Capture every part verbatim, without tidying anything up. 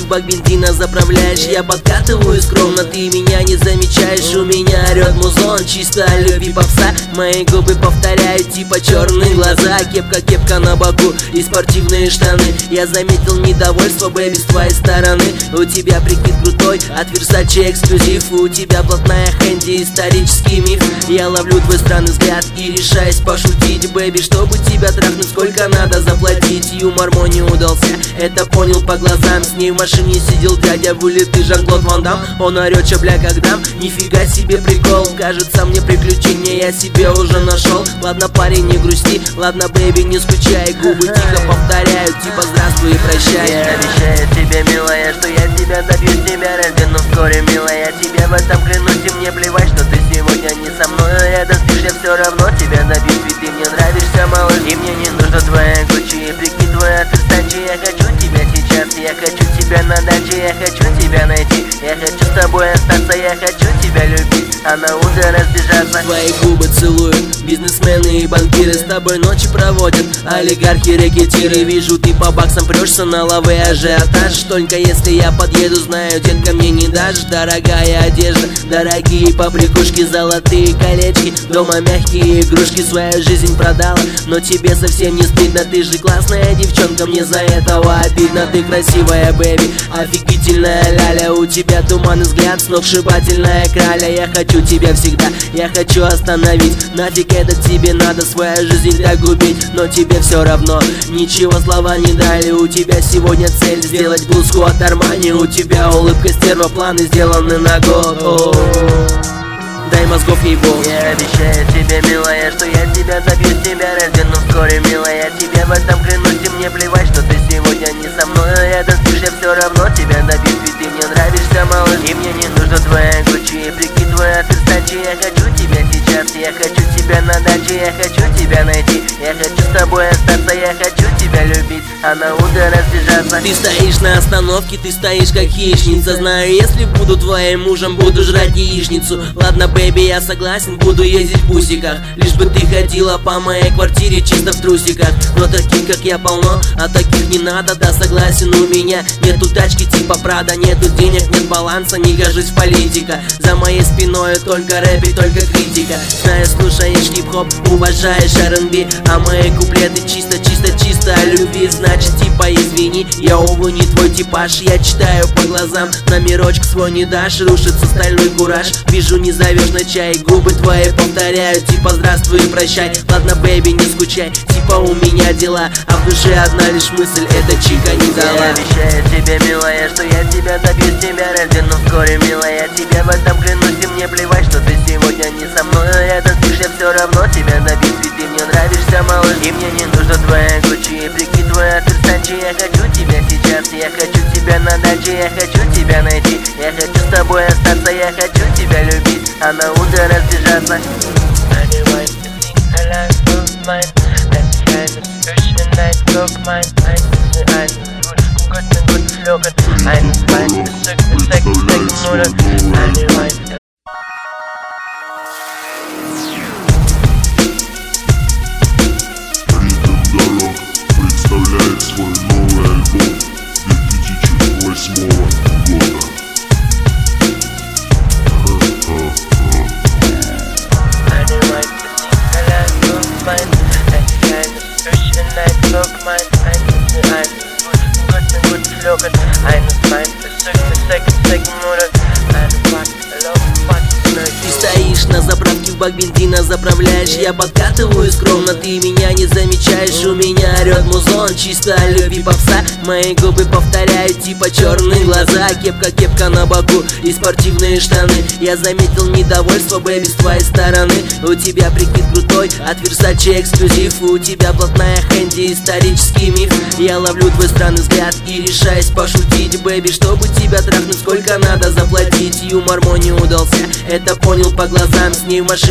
бак бензина заправляешь. Я подкатываю скромно, ты меня не замечаешь. У меня орет музон, чисто любви попса. Мои губы повторяют типа черные глаза. Кепка, кепка на боку и спортивные штаны. Я заметил недовольство, бэби, с твоей стороны. У тебя прикид крутой, от Versace эксклюзив. У тебя плотная хэнди, исторический миф. Я ловлю твой странный взгляд и решаюсь пошутить, бэби, чтобы тебя трахнуть, сколько надо заплатить. Юмор мой не удался, это понял по глазам. С ней в машине сидел дядя, вылитый Жан-Клод Ван Дам. Он орет, чё, бля, как дам, нифига себе прикол. Кажется мне приключение я себе уже нашел. Ладно, парень, не грусти, ладно, бэби, не скучай. Губы тихо повторяют, типа здравствуй и прощай. Я обещаю тебе, милая, что я тебя добью, тебя раздену вскоре, милая. Тебе в этом клянусь, и мне плевать, что ты сегодня не со мной. Рядом спишь, я все равно тебя добью, ведь ты мне нравишься, малыш. И мне не нужно твоя Гуччи, прикинь, твоя Versace. Я хочу тебя сейчас, я хочу тебя на даче. Я хочу тебя найти, я хочу с тобой остаться. Я хочу тебя любить, а на утро разбежаться. Твои губы целуют бизнесмены и банкиры, с тобой ночи проводят олигархи, рэкетиры. Вижу, ты по баксам прешься на лавы, ажиотаж. Только если я подъеду, знаю, детка, мне не дашь. Дорогая одежда, дорогие побрякушки, золотые колечки, дома мягкие игрушки. Свою жизнь продала, но тебе совсем не стыдно. Ты же классная девчонка, мне за этого обидно. Ты красивая, бэби, офигительная ляля. У тебя туманный взгляд, сногсшибательная краля. Я хочу тебя всегда, я хочу остановить. Нафиг это тебе надо, свою жизнь так губить. Но тебе все равно, ничего слова не дали. У тебя сегодня цель сделать блузку от Армани. У тебя улыбка стерва, планы сделаны на год. Дай мозгов ей бог. Я обещаю тебе, милая, что я тебя добью, тебя раздену вскоре, милая. Тебе в этом клянусь, и мне плевать, что ты сегодня не со мной. Рядом спишь, я все равно тебя добью, ведь ты мне нравишься, малыш. И мне не нужно твоя Гуччи, прикинь, твоя Versace. Я хочу тебя сейчас, я хочу тебя на даче. Я хочу тебя найти, я хочу с тобой остаться. Я хочу тебя любить, а на утро разбежаться. Ты стоишь на остановке, ты стоишь как хищница. Знаю, если буду твоим мужем, буду жрать яичницу. Ладно, бэби, я согласен, буду ездить в бусиках, лишь бы ты ходила по моей квартире чисто в трусиках. Но таких, как я, полно, а таких не надо. Да, согласен, у меня нету тачки типа Прада. Нету денег, нет баланса, не гожусь в политика. За моей спиной только рэп и только критика. Знаю, слушаешь хип-хоп, уважаешь ар энд би, а мои куплеты чисто, чисто, чисто о любви. Значит, типа извини, я, увы, не твой типаж. Я читаю по глазам, номерочек свой не дашь. Рушится стальной кураж, вижу, не зовешь на чай. Губы твои повторяют, типа здравствуй и прощай. Ладно, бэби, не скучай, типа у меня дела, а в душе одна лишь мысль, эта чика не дала. Я обещаю тебе, милая, что я тебя добью, тебя раздену вскоре, милая. Тебе в этом клянусь, и мне плевать, что ты сегодня не со мной. Рядом спишь, я все равно тебя добью, ведь ты мне нравишься, малыш. И мне не нужно твоя Гуччи, прикинь, твоя Versace. Я хочу тебя сейчас, я хочу тебя на даче. Я хочу тебя найти, я хочу с тобой остаться. Я хочу тебя любить, а на утро разбежаться. Eines Wein bezückt Sex, Sex, Null, eine Wein. Представляет свой новый альбом две тысячи восьмого года. Eine Wein bezieht allein und mein, ein kleines Fischchen, ein Block, mein, ein bisschen, ein guten, guten Flocken, eines Wein bezückt Sex, Sex, Null, eine Fuck, hello, fuck. Ты стоишь на заправке, в бак бензина заправляешь. Я подкатываю скромно, ты меня не замечаешь. У меня орет музон, чисто о любви попса. Мои губы повторяют типа черные глаза. Кепка, кепка на боку и спортивные штаны. Я заметил недовольство, бэби, с твоей стороны. У тебя прикид крутой, от Versace эксклюзив. У тебя плотная хэнди, исторический миф. Я ловлю твой странный взгляд и решаюсь пошутить, бэби, чтобы тебя трахнуть, сколько надо заплатить. Юмор мой не удался, это понял по глазам. С ней в машине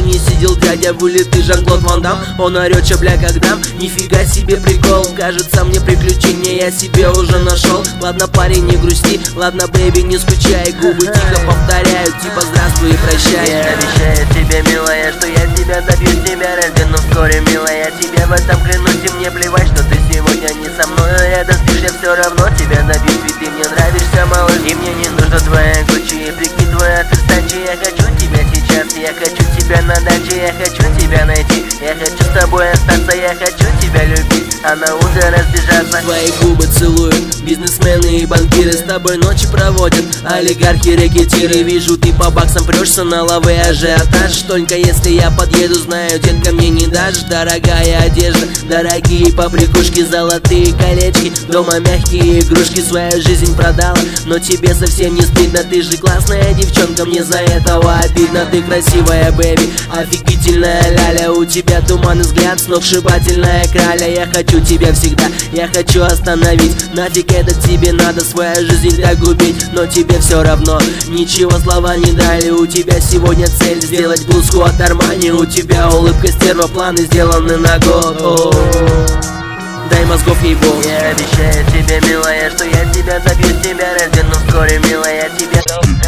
сцене сидел дядя вылитый Жан-Клод Ван Дам. Он орёт, чё, бля, как дам? Нифига себе прикол, кажется мне приключения я себе уже нашел. Ладно, парень, не грусти, ладно, бэйби, не скучай. Губы тихо повторяют, типа здравствуй и прощай. Я обещаю тебе, милая, что я тебя добьюсь, тебя раздену вскоре, милая. Тебе в этом клянусь, и мне плевать, что ты сегодня не со мной. Рядом спишь, я все равно тебя добьюсь, ведь ты мне нравишься, малыш. И мне не нужно твоя Гуччи, прикинь, твоя Версачи. Я хочу тебя сейчас, я хочу тебя на даче, я хочу тебя найти, я хочу с тобой остаться, я хочу тебя любить, а на утро разбежаться. Твои губы целуют бизнесмены и банкиры, с тобой ночи проводят олигархи, рэкетиры. Вижу, ты по баксам прешься на лавы, ажиотаж. Только если я подъеду, знаю, детка, мне не дашь. Дорогая одежда, дорогие побрякушки, золотые колечки, дома мягкие игрушки. Свою жизнь продала, но тебе совсем не стыдно. Ты же классная девчонка, мне за этого обидно. Ты красивая, бэби, офигительная ляля. У тебя туманный взгляд, сногсшибательная краля. Я хочу тебя всегда, я хочу остановить. Нафиг это тебе надо, свою жизнь так губить. Но тебе все равно, ничего слова не дали. У тебя сегодня цель сделать блузку от Армани. У тебя улыбка стерва, планы сделаны на год. Дай мозгов ей бог. Я обещаю тебе, милая, что я тебя добьюсь, тебя раздену вскоре, милая. Тебя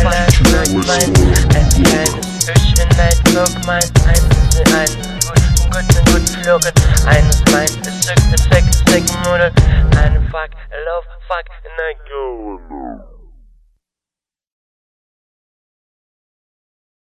eines meint, es zückt, es weg, es weg, Mutter. Eine Fuck, Love, Fuck, and I go.